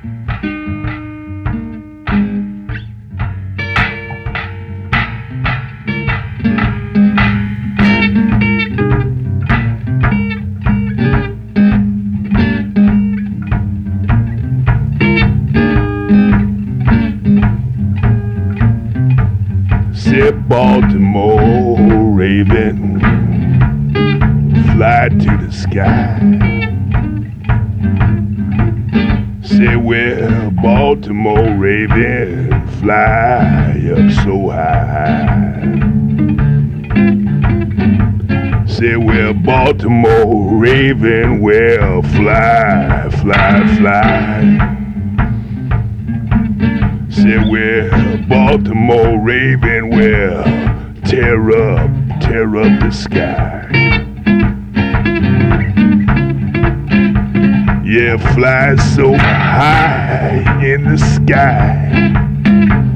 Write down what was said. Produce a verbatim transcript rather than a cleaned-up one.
Said Baltimore Raven, fly to the sky. Say, well, Baltimore Raven, fly up so high. Say, well, Baltimore Raven, well, fly, fly, fly. Say, well, Baltimore Raven, well, tear up, tear up the sky. Yeah, fly so high in the sky.